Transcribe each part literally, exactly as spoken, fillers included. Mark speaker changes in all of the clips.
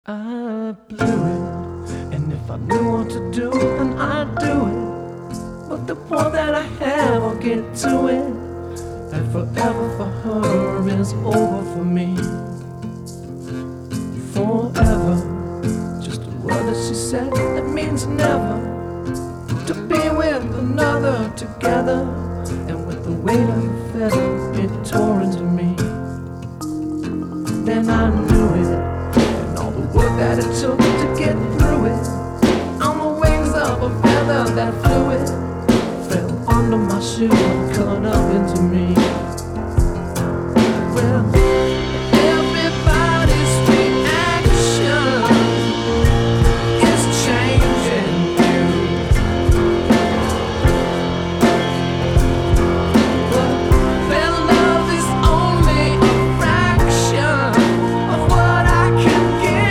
Speaker 1: I blew it, and if I knew what to do, then I'd do it. But the more that I have, I'll get to it. And forever for her is over for me. Forever, just a word that she said that means never. To be with another together, and with the weight of a feather, it tore into me. Then I knew it. Work that it took to get through it. On the wings of a feather that flew it, fell under my shoe and cut up into me. Well, everybody's reaction is changing you. But their love is only a fraction of what I can give.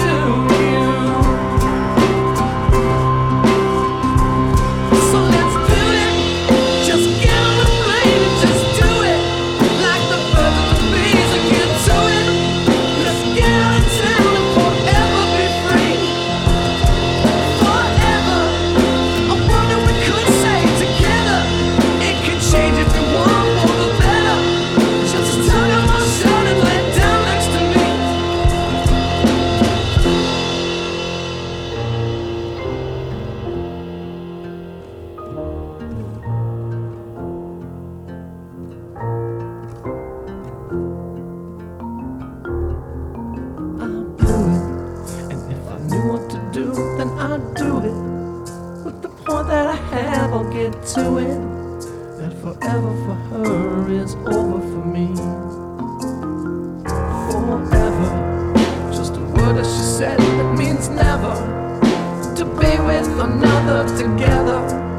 Speaker 1: Then I'd do it. With the more that I have, I'll get to it. And forever for her is over for me. Forever, just a word that she said that means never. To be with another together.